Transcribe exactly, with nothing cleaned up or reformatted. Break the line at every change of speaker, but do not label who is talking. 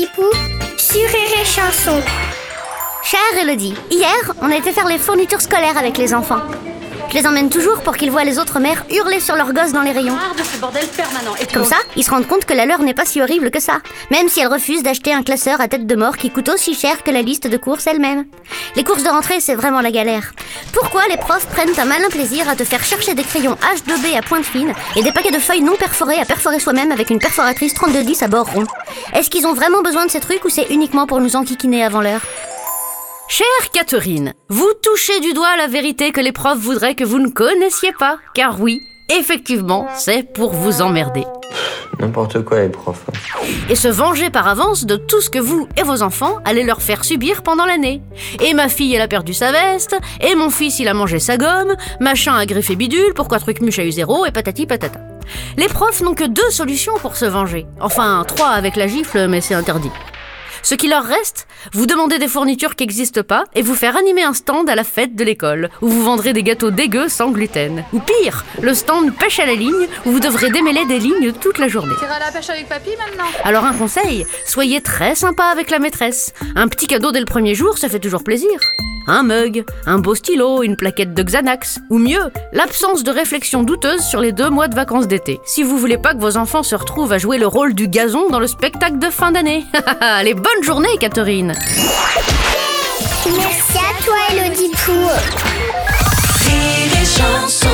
Pou sur Rire et Chanson.
Chère Elodie, hier, on a été faire les fournitures scolaires avec les enfants. Je les emmène toujours pour qu'ils voient les autres mères hurler sur leurs gosses dans les rayons.
Marre de ce bordel permanent. Et
Comme ça, ils se rendent compte que la leur n'est pas si horrible que ça, même si elles refusent d'acheter un classeur à tête de mort qui coûte aussi cher que la liste de courses elle-même. Les courses de rentrée, c'est vraiment la galère. Pourquoi les profs prennent un malin plaisir à te faire chercher des crayons H deux B à pointe fine et des paquets de feuilles non perforées à perforer soi-même avec une perforatrice trente-deux dix à bord rond? Est-ce qu'ils ont vraiment besoin de ces trucs ou c'est uniquement pour nous enquiquiner avant l'heure?
Chère Catherine, vous touchez du doigt la vérité que les profs voudraient que vous ne connaissiez pas. Car oui, effectivement, c'est pour vous emmerder.
N'importe quoi les profs.
Et se venger par avance de tout ce que vous et vos enfants allez leur faire subir pendant l'année. Et ma fille, elle a perdu sa veste, et mon fils, il a mangé sa gomme, machin a griffé bidule, pourquoi Trucmuche a eu zéro, et patati patata. Les profs n'ont que deux solutions pour se venger. Enfin, trois avec la gifle, mais c'est interdit. Ce qui leur reste, vous demandez des fournitures qui n'existent pas et vous faire animer un stand à la fête de l'école où vous vendrez des gâteaux dégueux sans gluten. Ou pire, le stand pêche à la ligne où vous devrez démêler des lignes toute la journée.
Tu iras à la pêche avec papy maintenant?
Alors un conseil, soyez très sympa avec la maîtresse. Un petit cadeau dès le premier jour, ça fait toujours plaisir. Un mug, un beau stylo, une plaquette de Xanax. Ou mieux, l'absence de réflexion douteuse sur les deux mois de vacances d'été. Si vous voulez pas que vos enfants se retrouvent à jouer le rôle du gazon dans le spectacle de fin d'année. Allez, bonne journée, Catherine.
Merci à toi, Elodie Pou.
Rire et Chanson.